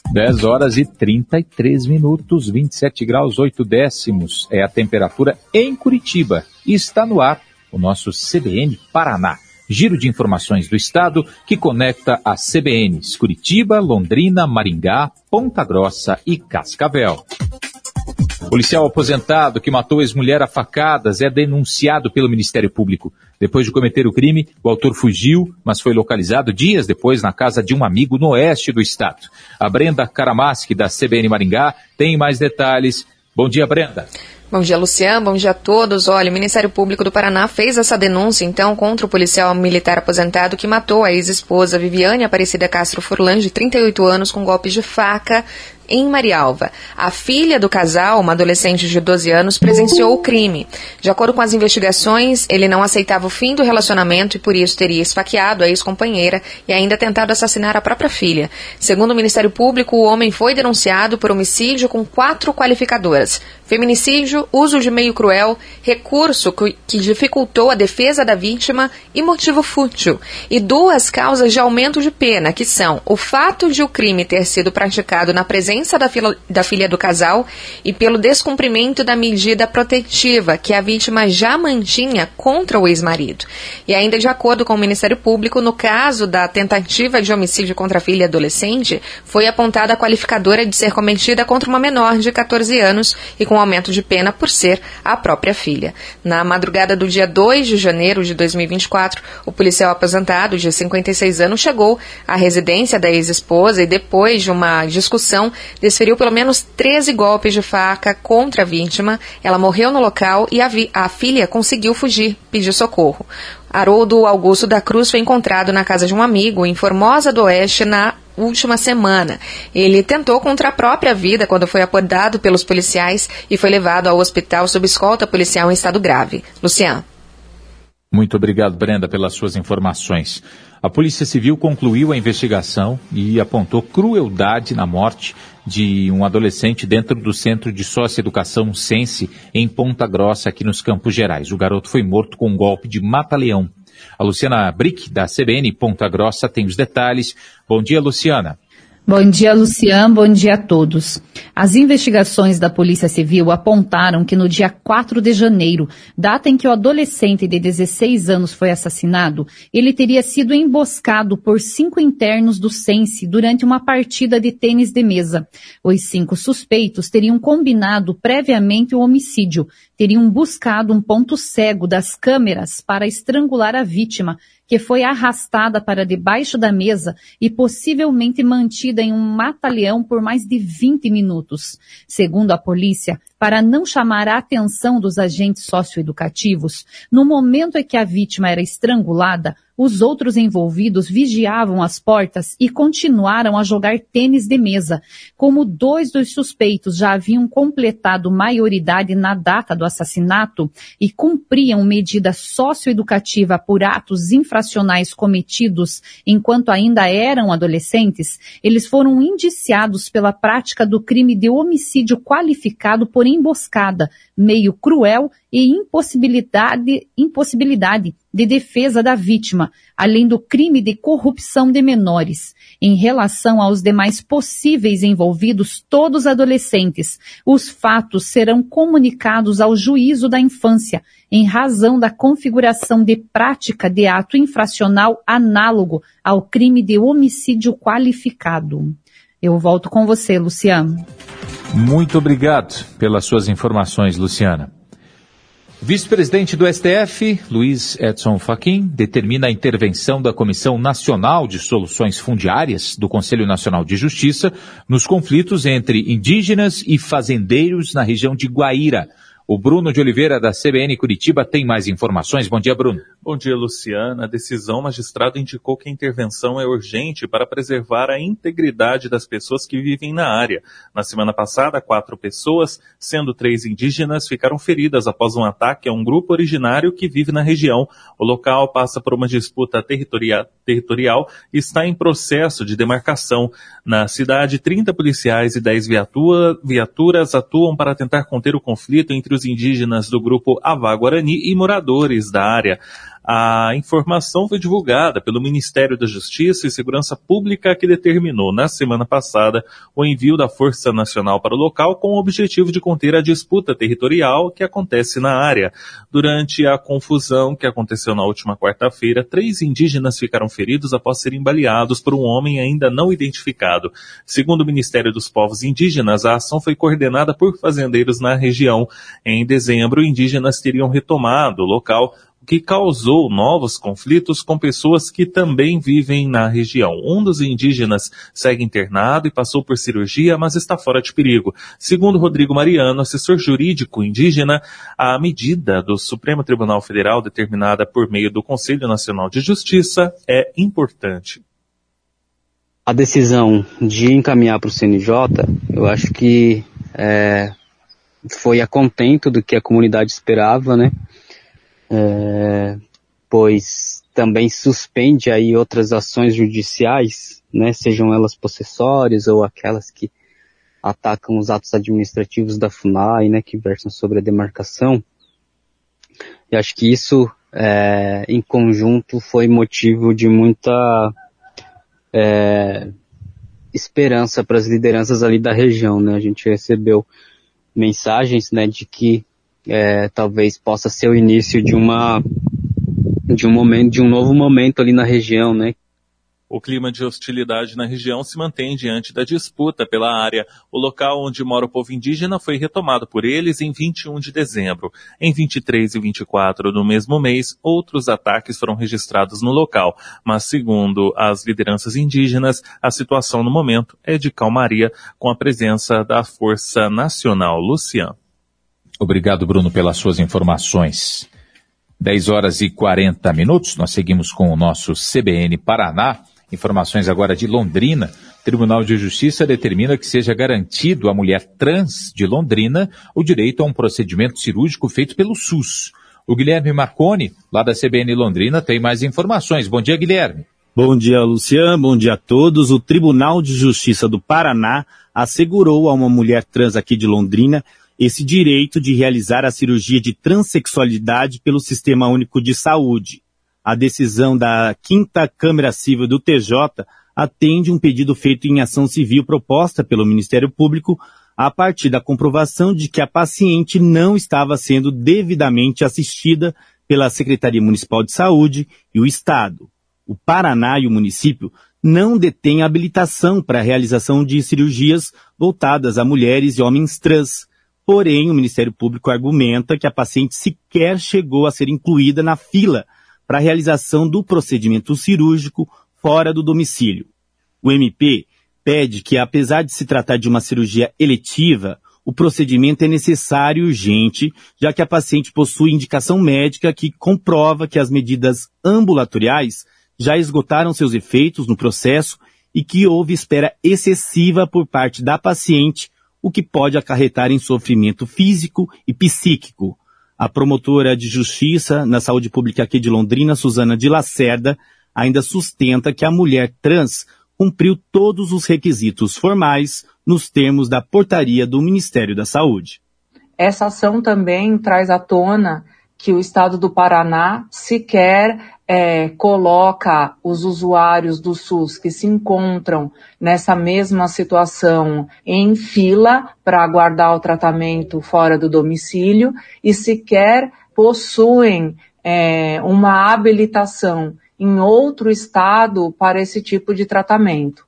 10 horas e 33 minutos, 27 graus 8 décimos é a temperatura em Curitiba. E está no ar o nosso CBN Paraná. Giro de informações do estado que conecta as CBNs Curitiba, Londrina, Maringá, Ponta Grossa e Cascavel. Policial aposentado que matou ex-mulher a facadas é denunciado pelo Ministério Público. Depois de cometer o crime, o autor fugiu, mas foi localizado dias depois na casa de um amigo no oeste do estado. A Brenda Karamaschi, da CBN Maringá, tem mais detalhes. Bom dia, Brenda. Bom dia, Luciano. Bom dia a todos. Olha, o Ministério Público do Paraná fez essa denúncia, então, contra o policial militar aposentado que matou a ex-esposa Viviane Aparecida Castro Furlan, de 38 anos, com golpes de faca em Marialva. A filha do casal, uma adolescente de 12 anos, presenciou o crime. De acordo com as investigações, ele não aceitava o fim do relacionamento e por isso teria esfaqueado a ex-companheira e ainda tentado assassinar a própria filha. Segundo o Ministério Público, o homem foi denunciado por homicídio com 4 qualificadoras: feminicídio, uso de meio cruel, recurso que dificultou a defesa da vítima e motivo fútil. E 2 causas de aumento de pena, que são o fato de o crime ter sido praticado na presença da filha do casal e pelo descumprimento da medida protetiva que a vítima já mantinha contra o ex-marido. E ainda de acordo com o Ministério Público, no caso da tentativa de homicídio contra a filha adolescente, foi apontada a qualificadora de ser cometida contra uma menor de 14 anos e com aumento de pena por ser a própria filha. Na madrugada do dia 2 de janeiro de 2024, o policial aposentado de 56 anos chegou à residência da ex-esposa e depois de uma discussão desferiu pelo menos 13 golpes de faca contra a vítima. Ela morreu no local e a filha conseguiu fugir, pedir socorro. Haroldo Augusto da Cruz foi encontrado na casa de um amigo em Formosa do Oeste na última semana. Ele tentou contra a própria vida quando foi abordado pelos policiais e foi levado ao hospital sob escolta policial em estado grave. Luciano. Muito obrigado, Brenda, pelas suas informações. A Polícia Civil concluiu a investigação e apontou crueldade na morte de um adolescente dentro do Centro de Socioeducação Sense, em Ponta Grossa, aqui nos Campos Gerais. O garoto foi morto com um golpe de mata-leão. A Luciana Brick, da CBN Ponta Grossa, tem os detalhes. Bom dia, Luciana. Bom dia, Luciano. Bom dia a todos. As investigações da Polícia Civil apontaram que no dia 4 de janeiro, data em que o adolescente de 16 anos foi assassinado, ele teria sido emboscado por 5 internos do Sense durante uma partida de tênis de mesa. Os 5 suspeitos teriam combinado previamente o homicídio, teriam buscado um ponto cego das câmeras para estrangular a vítima, que foi arrastada para debaixo da mesa e possivelmente mantida em um mata-leão por mais de 20 minutos. Segundo a polícia, para não chamar a atenção dos agentes socioeducativos, no momento em que a vítima era estrangulada, os outros envolvidos vigiavam as portas e continuaram a jogar tênis de mesa. Como 2 dos suspeitos já haviam completado maioridade na data do assassinato e cumpriam medida socioeducativa por atos infracionais cometidos enquanto ainda eram adolescentes, eles foram indiciados pela prática do crime de homicídio qualificado por emboscada, meio cruel e impossibilidade de defesa da vítima, além do crime de corrupção de menores. Em relação aos demais possíveis envolvidos, todos adolescentes, os fatos serão comunicados ao juízo da infância, em razão da configuração de prática de ato infracional análogo ao crime de homicídio qualificado. Eu volto com você, Luciano. Muito obrigado pelas suas informações, Luciana. Vice-presidente do STF, Luiz Edson Fachin, determina a intervenção da Comissão Nacional de Soluções Fundiárias do Conselho Nacional de Justiça nos conflitos entre indígenas e fazendeiros na região de Guaíra. O Bruno de Oliveira, da CBN Curitiba, tem mais informações. Bom dia, Bruno. Bom dia, Luciana. A decisão, o magistrado indicou que a intervenção é urgente para preservar a integridade das pessoas que vivem na área. Na semana passada, 4 pessoas, sendo 3 indígenas, ficaram feridas após um ataque a um grupo originário que vive na região. O local passa por uma disputa territorial e está em processo de demarcação. Na cidade, 30 policiais e 10 viaturas atuam para tentar conter o conflito entre os indígenas do grupo Avá Guarani e moradores da área. A informação foi divulgada pelo Ministério da Justiça e Segurança Pública, que determinou na semana passada o envio da Força Nacional para o local com o objetivo de conter a disputa territorial que acontece na área. Durante a confusão que aconteceu na última quarta-feira, 3 indígenas ficaram feridos após serem baleados por um homem ainda não identificado. Segundo o Ministério dos Povos Indígenas, a ação foi coordenada por fazendeiros na região. Em dezembro, indígenas teriam retomado o local, o que causou novos conflitos com pessoas que também vivem na região. Um dos indígenas segue internado e passou por cirurgia, mas está fora de perigo. Segundo Rodrigo Mariano, assessor jurídico indígena, a medida do Supremo Tribunal Federal, determinada por meio do Conselho Nacional de Justiça, é importante. A decisão de encaminhar para o CNJ, eu acho que foi a contento do que a comunidade esperava, né? Pois também suspende aí outras ações judiciais, né? Sejam elas possessórias ou aquelas que atacam os atos administrativos da FUNAI, né? Que versam sobre a demarcação. E acho que isso, em conjunto, foi motivo de muita esperança para as lideranças ali da região, né? A gente recebeu mensagens, né, de que talvez possa ser o início de um novo momento ali na região, né? O clima de hostilidade na região se mantém diante da disputa pela área. O local onde mora o povo indígena foi retomado por eles em 21 de dezembro. Em 23 e 24 do mesmo mês, outros ataques foram registrados no local. Mas, segundo as lideranças indígenas, a situação no momento é de calmaria com a presença da Força Nacional. Luciano. Obrigado, Bruno, pelas suas informações. 10 horas e 40 minutos, nós seguimos com o nosso CBN Paraná. Informações agora de Londrina. O Tribunal de Justiça determina que seja garantido à mulher trans de Londrina o direito a um procedimento cirúrgico feito pelo SUS. O Guilherme Marconi, lá da CBN Londrina, tem mais informações. Bom dia, Guilherme. Bom dia, Luciano. Bom dia a todos. O Tribunal de Justiça do Paraná assegurou a uma mulher trans aqui de Londrina esse direito de realizar a cirurgia de transexualidade pelo Sistema Único de Saúde. A decisão da 5ª Câmara Civil do TJ atende um pedido feito em ação civil proposta pelo Ministério Público a partir da comprovação de que a paciente não estava sendo devidamente assistida pela Secretaria Municipal de Saúde e o Estado. O Paraná e o município não detêm habilitação para a realização de cirurgias voltadas a mulheres e homens trans. Porém, o Ministério Público argumenta que a paciente sequer chegou a ser incluída na fila para a realização do procedimento cirúrgico fora do domicílio. O MP pede que, apesar de se tratar de uma cirurgia eletiva, o procedimento é necessário e urgente, já que a paciente possui indicação médica que comprova que as medidas ambulatoriais já esgotaram seus efeitos no processo e que houve espera excessiva por parte da paciente, o que pode acarretar em sofrimento físico e psíquico. A promotora de justiça na saúde pública aqui de Londrina, Suzana de Lacerda, ainda sustenta que a mulher trans cumpriu todos os requisitos formais nos termos da portaria do Ministério da Saúde. Essa ação também traz à tona que o Estado do Paraná sequer coloca os usuários do SUS que se encontram nessa mesma situação em fila para aguardar o tratamento fora do domicílio e sequer possuem uma habilitação em outro estado para esse tipo de tratamento.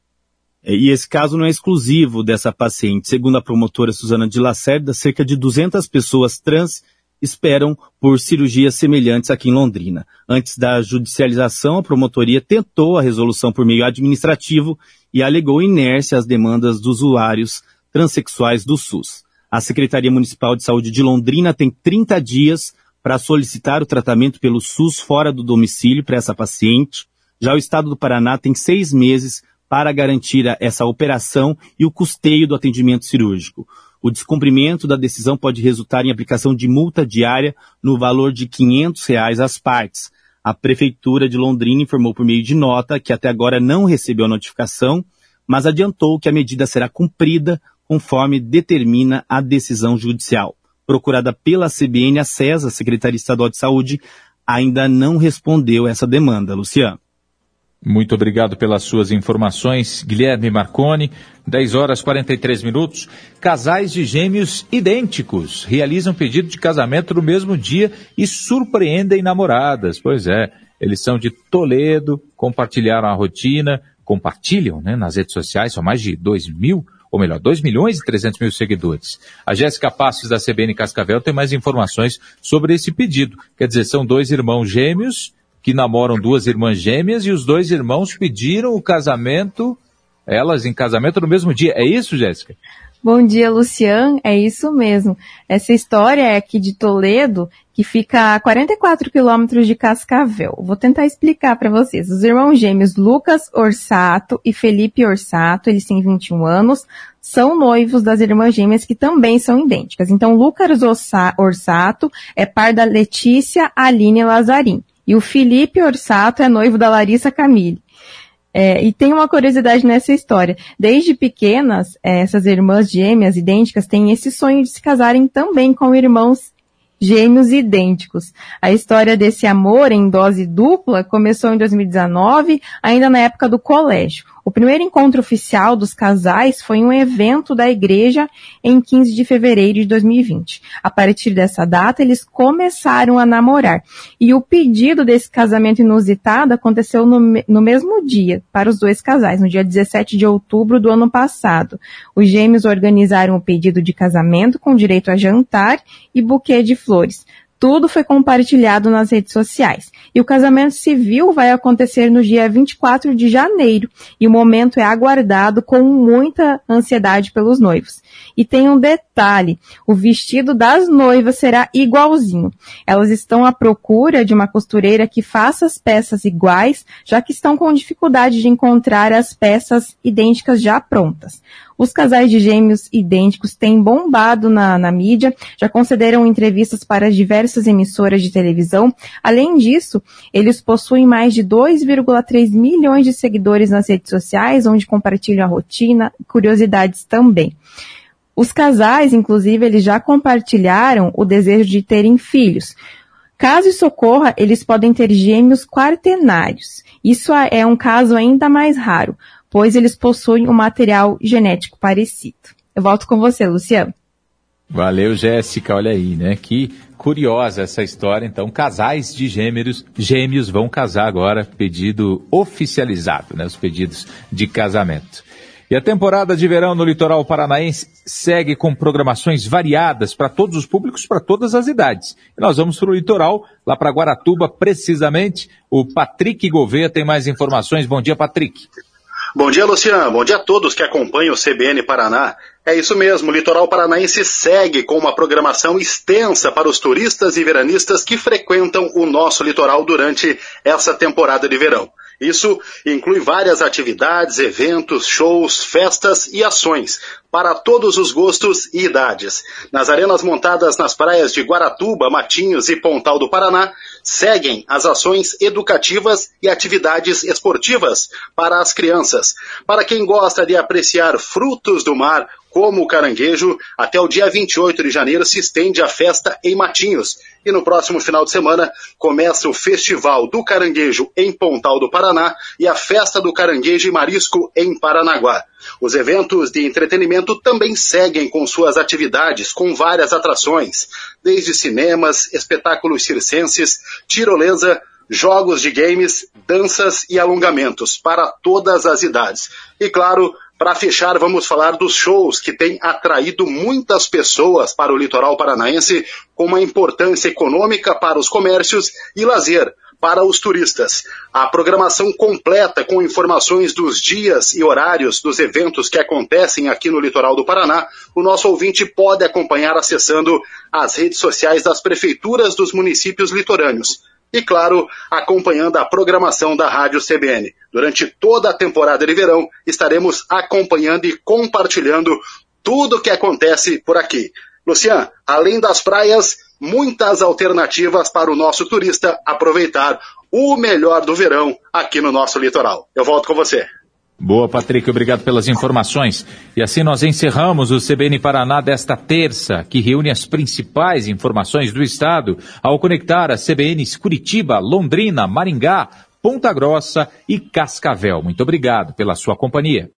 E esse caso não é exclusivo dessa paciente. Segundo a promotora Suzana de Lacerda, cerca de 200 pessoas trans esperam por cirurgias semelhantes aqui em Londrina. Antes da judicialização, a promotoria tentou a resolução por meio administrativo e alegou inércia às demandas dos usuários transexuais do SUS. A Secretaria Municipal de Saúde de Londrina tem 30 dias para solicitar o tratamento pelo SUS fora do domicílio para essa paciente. Já o Estado do Paraná tem 6 meses para garantir essa operação e o custeio do atendimento cirúrgico. O descumprimento da decisão pode resultar em aplicação de multa diária no valor de R$ 500 às partes. A Prefeitura de Londrina informou por meio de nota que até agora não recebeu a notificação, mas adiantou que a medida será cumprida conforme determina a decisão judicial. Procurada pela CBN, a SESA, Secretaria Estadual de Saúde, ainda não respondeu essa demanda. Luciano. Muito obrigado pelas suas informações, Guilherme Marconi. 10 horas e 43 minutos. Casais de gêmeos idênticos realizam pedido de casamento no mesmo dia e surpreendem namoradas. Pois é, eles são de Toledo, compartilham, né, nas redes sociais, são mais de 2 milhões e 300 mil seguidores. A Jéssica Passos, da CBN Cascavel, tem mais informações sobre esse pedido. Quer dizer, são 2 irmãos gêmeos que namoram 2 irmãs gêmeas e os 2 irmãos pediram o casamento, elas em casamento no mesmo dia. É isso, Jéssica? Bom dia, Luciano. É isso mesmo. Essa história é aqui de Toledo, que fica a 44 quilômetros de Cascavel. Vou tentar explicar para vocês. Os irmãos gêmeos Lucas Orsato e Felipe Orsato, eles têm 21 anos, são noivos das irmãs gêmeas que também são idênticas. Então, Lucas Orsato é par da Letícia Aline Lazarim. E o Felipe Orsato é noivo da Larissa Camille. E tem uma curiosidade nessa história. Desde pequenas, essas irmãs gêmeas idênticas têm esse sonho de se casarem também com irmãos gêmeos idênticos. A história desse amor em dose dupla começou em 2019, ainda na época do colégio. O primeiro encontro oficial dos casais foi em um evento da igreja em 15 de fevereiro de 2020. A partir dessa data, eles começaram a namorar. E o pedido desse casamento inusitado aconteceu no mesmo dia, para os 2 casais, no dia 17 de outubro do ano passado. Os gêmeos organizaram o pedido de casamento com direito a jantar e buquê de flores. Tudo foi compartilhado nas redes sociais. E o casamento civil vai acontecer no dia 24 de janeiro. E o momento é aguardado com muita ansiedade pelos noivos. E tem um detalhe, o vestido das noivas será igualzinho. Elas estão à procura de uma costureira que faça as peças iguais, já que estão com dificuldade de encontrar as peças idênticas já prontas. Os casais de gêmeos idênticos têm bombado na mídia, já concederam entrevistas para diversas emissoras de televisão. Além disso, eles possuem mais de 2,3 milhões de seguidores nas redes sociais, onde compartilham a rotina, curiosidades também. Os casais, inclusive, eles já compartilharam o desejo de terem filhos. Caso isso ocorra, eles podem ter gêmeos quaternários. Isso é um caso ainda mais raro, pois eles possuem um material genético parecido. Eu volto com você, Luciano. Valeu, Jéssica. Olha aí, né? Que curiosa essa história. Então, casais de gêmeos vão casar agora, pedido oficializado, né? Os pedidos de casamento. E a temporada de verão no litoral paranaense segue com programações variadas para todos os públicos, para todas as idades. E nós vamos para o litoral, lá para Guaratuba, precisamente. O Patrick Gouveia tem mais informações. Bom dia, Patrick. Bom dia, Luciano. Bom dia a todos que acompanham o CBN Paraná. É isso mesmo, o litoral paranaense segue com uma programação extensa para os turistas e veranistas que frequentam o nosso litoral durante essa temporada de verão. Isso inclui várias atividades, eventos, shows, festas e ações para todos os gostos e idades. Nas arenas montadas nas praias de Guaratuba, Matinhos e Pontal do Paraná, seguem as ações educativas e atividades esportivas para as crianças. Para quem gosta de apreciar frutos do mar, como o caranguejo, até o dia 28 de janeiro se estende a festa em Matinhos. E no próximo final de semana começa o Festival do Caranguejo em Pontal do Paraná e a Festa do Caranguejo e Marisco em Paranaguá. Os eventos de entretenimento também seguem com suas atividades, com várias atrações, desde cinemas, espetáculos circenses, tirolesa, jogos de games, danças e alongamentos para todas as idades. E claro, para fechar, vamos falar dos shows que têm atraído muitas pessoas para o litoral paranaense, com uma importância econômica para os comércios e lazer para os turistas. A programação completa com informações dos dias e horários dos eventos que acontecem aqui no litoral do Paraná, o nosso ouvinte pode acompanhar acessando as redes sociais das prefeituras dos municípios litorâneos. E, claro, acompanhando a programação da Rádio CBN. Durante toda a temporada de verão, estaremos acompanhando e compartilhando tudo o que acontece por aqui. Luciano, além das praias, muitas alternativas para o nosso turista aproveitar o melhor do verão aqui no nosso litoral. Eu volto com você. Boa, Patrick, obrigado pelas informações. E assim nós encerramos o CBN Paraná desta terça, que reúne as principais informações do estado ao conectar as CBNs Curitiba, Londrina, Maringá, Ponta Grossa e Cascavel. Muito obrigado pela sua companhia.